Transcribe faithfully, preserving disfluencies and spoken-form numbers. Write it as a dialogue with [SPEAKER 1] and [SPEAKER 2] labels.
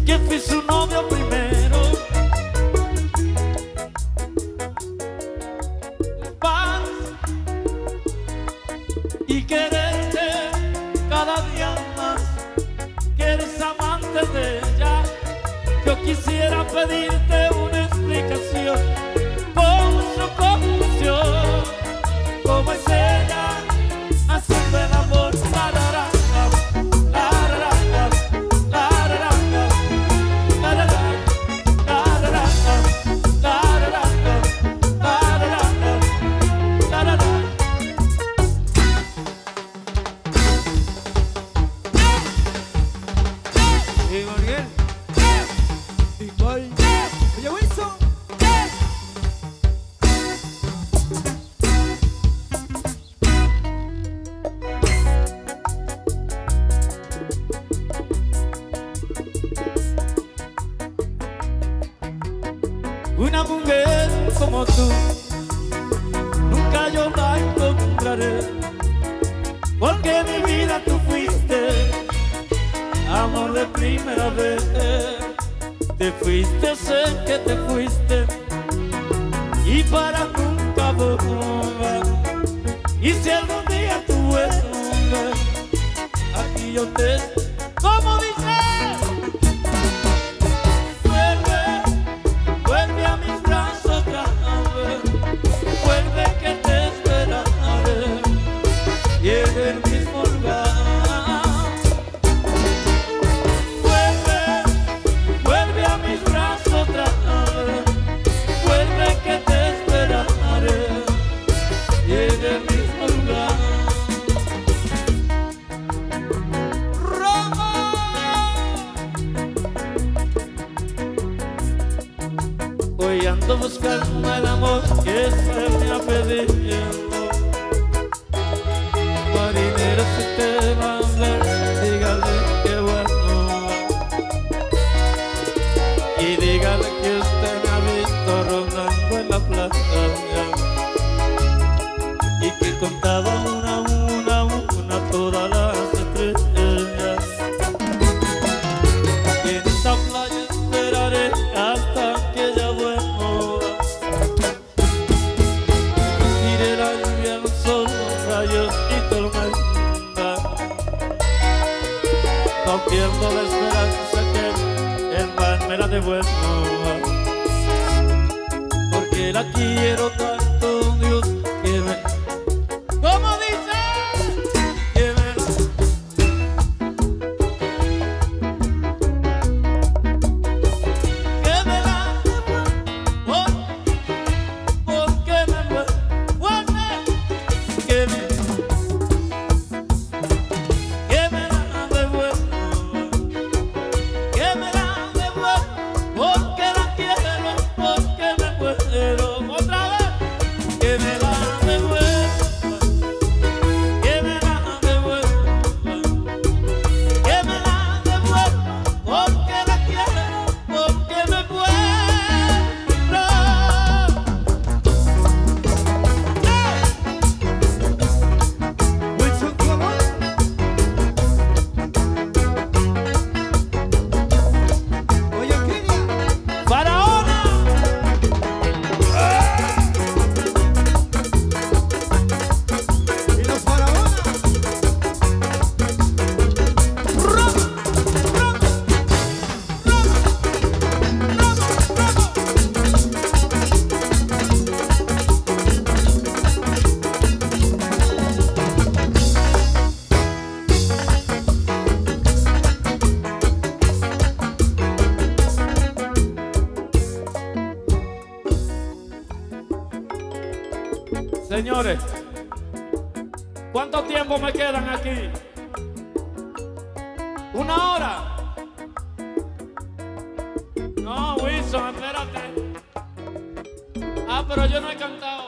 [SPEAKER 1] que fui su novio primero. Paz y quererte cada día más, que eres amante de ella. Yo quisiera pedirte una explicación por su confusión. ¿Cómo es ella haciendo el amor? La, la, la, la, la, la, la, la, la, la, la, la, la, la, la, la.
[SPEAKER 2] Y Gabriel, Nicole, oye Wilson.
[SPEAKER 1] Una mujer como tú nunca yo la encontraré, porque mi vida tú fuiste amor de primera vez. Te fuiste, sé que te fuiste y para nunca volver. Y si algún día tú vuelves, aquí yo te... ¿Cómo dice? Hoy ando buscando el amor que se me ha pedido. Marinero, si te va a hablar, dígale que bueno. Y dígale que usted me ha visto rondando en la playa y que contaba una a una, una todas las estrellas. Y en esa playa esperaré hasta que ella vuelva. No pierdo la esperanza que el mar me la devuelva, porque la quiero tanto, Dios, que me... ¿Cómo dice? Que me la... Que me la devuelva, porque me vuelve, que me... Señores, ¿cuánto tiempo me quedan aquí? ¿Una hora? No, Wilson, espérate. Ah, pero yo no he cantado.